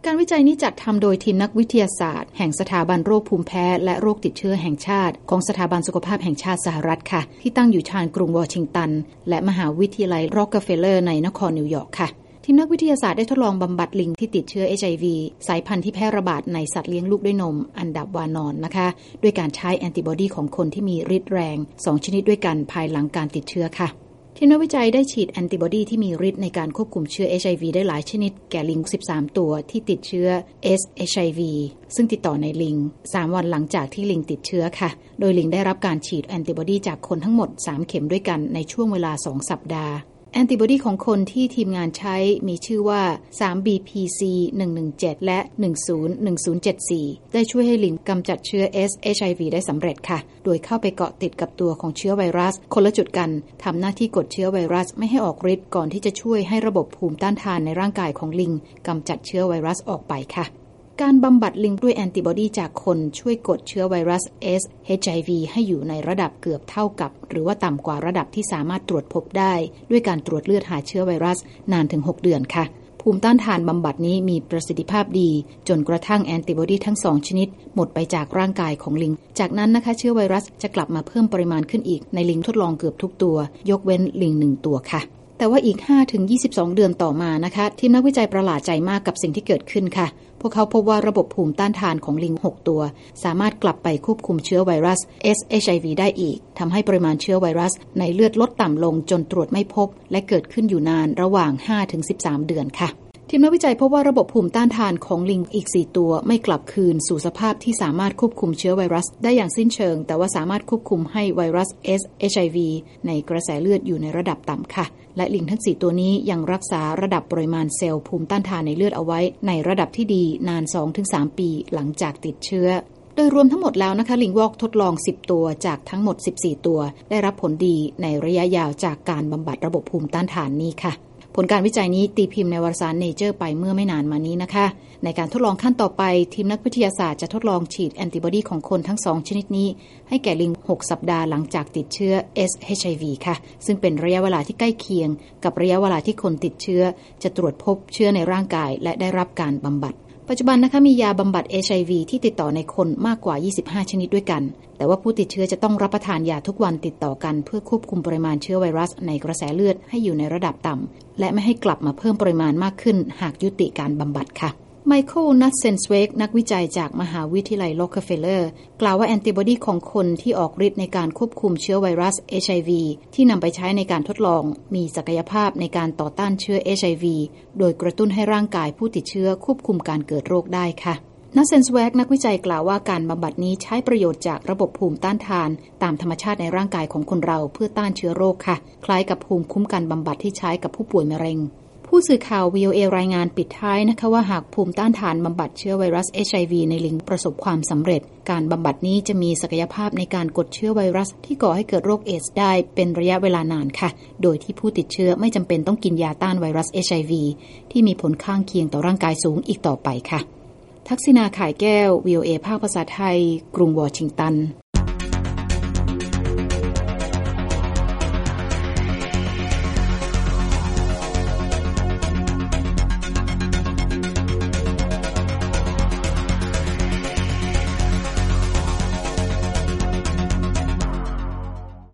การวิจัยนี้จัดทำโดยทีมนักวิทยาศาสตร์แห่งสถาบันโรคภูมิแพ้และโรคติดเชื้อแห่งชาติของสถาบันสุขภาพแห่งชาติสหรัฐค่ะที่ตั้งอยู่ชานกรุงวอชิงตันและมหาวิทยาลัยร็อกเกอร์เฟลเลอร์ในนครนิวยอร์กค่ะทีมนักวิทยาศาสตร์ได้ทดลองบำบัดลิงที่ติดเชื้อ HIV สายพันธุ์ที่แพร่ระบาดในสัตว์เลี้ยงลูกด้วยนมอันดับวานอนนะคะด้วยการใช้แอนติบอดีของคนที่มีฤทธิ์แรง2ชนิดด้วยกันภายหลังการติดเชื้อค่ะทีมนักวิจัยได้ฉีดแอนติบอดีที่มีฤทธิ์ในการควบคุมเชื้อ HIV ได้หลายชนิดแก่ลิง13ตัวที่ติดเชื้อ SHIV ซึ่งติดต่อในลิง3วันหลังจากที่ลิงติดเชื้อค่ะโดยลิงได้รับการฉีดแอนติบอดีจากคนทั้งหมด3เข็มด้วยกันในช่วงเวลา2สัปดาห์แอนติบอดีของคนที่ทีมงานใช้มีชื่อว่า 3BPC117 และ 101074 ได้ช่วยให้ลิงกำจัดเชื้อ SHIV ได้สำเร็จค่ะโดยเข้าไปเกาะติดกับตัวของเชื้อไวรัสคนละจุดกันทำหน้าที่กดเชื้อไวรัสไม่ให้ออกฤทธิ์ก่อนที่จะช่วยให้ระบบภูมิต้านทานในร่างกายของลิงกำจัดเชื้อไวรัสออกไปค่ะการบำบัดลิงด้วยแอนติบอดีจากคนช่วยกดเชื้อไวรัส SHIV ให้อยู่ในระดับเกือบเท่ากับหรือว่าต่ำกว่าระดับที่สามารถตรวจพบได้ด้วยการตรวจเลือดหาเชื้อไวรัสนานถึง6เดือนค่ะภูมิต้านทานบำบัดนี้มีประสิทธิภาพดีจนกระทั่งแอนติบอดีทั้ง2ชนิดหมดไปจากร่างกายของลิงจากนั้นนะคะเชื้อไวรัสจะกลับมาเพิ่มปริมาณขึ้นอีกในลิงทดลองเกือบทุกตัวยกเว้นลิง1ตัวค่ะแต่ว่าอีก 5-22 เดือนต่อมานะคะทีมนักวิจัยประหลาดใจมากกับสิ่งที่เกิดขึ้นค่ะพวกเขาพบว่าระบบภูมิต้านทานของลิง6ตัวสามารถกลับไปควบคุมเชื้อไวรัส SHIV ได้อีกทำให้ปริมาณเชื้อไวรัสในเลือดลดต่ำลงจนตรวจไม่พบและเกิดขึ้นอยู่นานระหว่าง 5-13 เดือนค่ะทีมนักวิจัยพบว่าระบบภูมิต้านทานของลิงอีก4ตัวไม่กลับคืนสู่สภาพที่สามารถควบคุมเชื้อไวรัสได้อย่างสิ้นเชิงแต่ว่าสามารถควบคุมให้ไวรัส SHIV ในกระแสเลือดอยู่ในระดับต่ำค่ะและลิงทั้ง4ตัวนี้ยังรักษาระดับปริมาณเซลล์ภูมิต้านทานในเลือดเอาไว้ในระดับที่ดีนาน 2-3 ปีหลังจากติดเชื้อโดยรวมทั้งหมดแล้วนะคะลิงวอกทดลอง10ตัวจากทั้งหมด14ตัวได้รับผลดีในระยะยาวจากการบำบัดระบบภูมิต้านทานนี้ค่ะผลการวิจัยนี้ตีพิมพ์ในวารสาร Nature ไปเมื่อไม่นานมานี้นะคะในการทดลองขั้นต่อไปทีมนักวิทยาศาสตร์จะทดลองฉีดแอนติบอดีของคนทั้ง2ชนิดนี้ให้แก่ลิง6สัปดาห์หลังจากติดเชื้อ SHIV ค่ะซึ่งเป็นระยะเวลาที่ใกล้เคียงกับระยะเวลาที่คนติดเชื้อจะตรวจพบเชื้อในร่างกายและได้รับการบำบัดปัจจุบันนะคะมียาบำบัด HIV ที่ติดต่อในคนมากกว่า25ชนิดด้วยกันแต่ว่าผู้ติดเชื้อจะต้องรับประทานยาทุกวันติดต่อกันเพื่อควบคุมปริมาณเชื้อไวรัสในกระแสเลือดให้อยู่ในระดับต่ำและไม่ให้กลับมาเพิ่มปริมาณมากขึ้นหากยุติการบำบัดค่ะไมเคิล นัทเซนสเวกนักวิจัยจากมหาวิทยาลัยร็อกเกอร์เฟลเลอร์กล่าวว่าแอนติบอดีของคนที่ออกฤทธิ์ในการควบคุมเชื้อไวรัส HIV ที่นำไปใช้ในการทดลองมีศักยภาพในการต่อต้านเชื้อ HIV โดยกระตุ้นให้ร่างกายผู้ติดเชื้อควบคุมการเกิดโรคได้ค่ะนัทเซนสเวกนักวิจัยกล่าวว่าการบำบัดนี้ใช้ประโยชน์จากระบบภูมิต้านทานตามธรรมชาติในร่างกายของคนเราเพื่อต้านเชื้อโรคค่ะคล้ายกับภูมิคุ้มกันบำบัดที่ใช้กับผู้ป่วยมะเร็งผู้สื่อข่าว VOA รายงานปิดท้ายนะคะว่าหากภูมิต้านทานบำบัดเชื้อไวรัส HIV ในลิงประสบความสำเร็จการบำบัดนี้จะมีศักยภาพในการกดเชื้อไวรัสที่ก่อให้เกิดโรคเอดส์ได้เป็นระยะเวลานานค่ะโดยที่ผู้ติดเชื้อไม่จำเป็นต้องกินยาต้านไวรัส HIV ที่มีผลข้างเคียงต่อร่างกายสูงอีกต่อไปค่ะทักษิณา ข่ายแก้ว VOA ภาคภาษาไทยกรุงวอชิงตัน